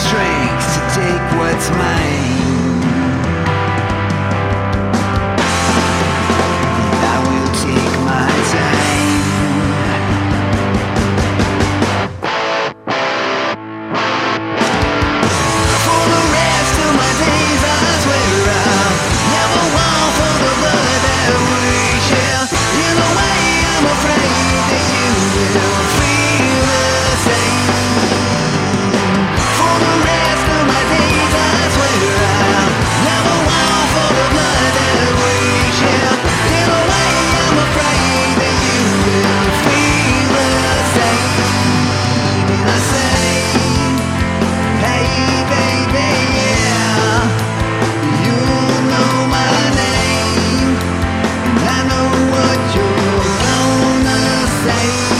strength to take what's mine. I will take my time. For the rest of my days I swear I'll never want for the blood that we share. In a way I'm afraid that you will feel the same. For the rest of my days I swear I'll never want for the blood that we share. In a way I'm afraid that you will feel the same. And I say, hey baby, yeah, you know my name, and I know what you're gonna say.